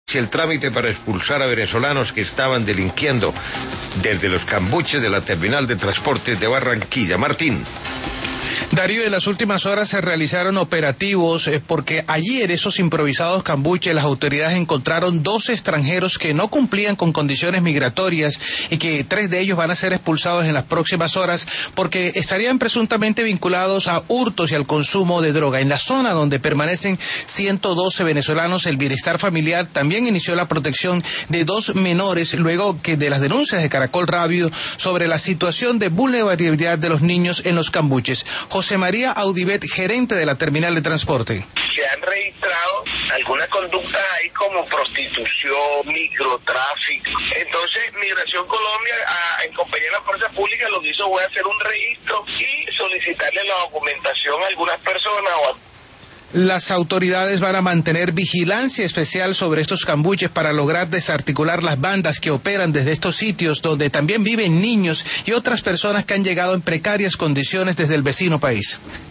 el trámite para expulsar a venezolanos que estaban delinquiendo desde los cambuches de la terminal de transportes de Barranquilla. Martín. Darío, en las últimas horas se realizaron operativos porque allí en esos improvisados cambuches las autoridades encontraron 12 extranjeros que no cumplían con condiciones migratorias y que 3 de ellos van a ser expulsados en las próximas horas porque estarían presuntamente vinculados a hurtos y al consumo de droga. En la zona donde permanecen 112 venezolanos, el Bienestar Familiar también inició la protección de 2 menores luego que de las denuncias de Caracol Radio sobre la situación de vulnerabilidad de los niños en los cambuches. José María Audibet, gerente de la terminal de transporte. Se han registrado algunas conductas ahí como prostitución, microtráfico. Entonces, Migración Colombia, en compañía de la Fuerza Pública, lo que hizo fue hacer un registro y solicitarle la documentación a algunas personas Las autoridades van a mantener vigilancia especial sobre estos cambuches para lograr desarticular las bandas que operan desde estos sitios donde también viven niños y otras personas que han llegado en precarias condiciones desde el vecino país.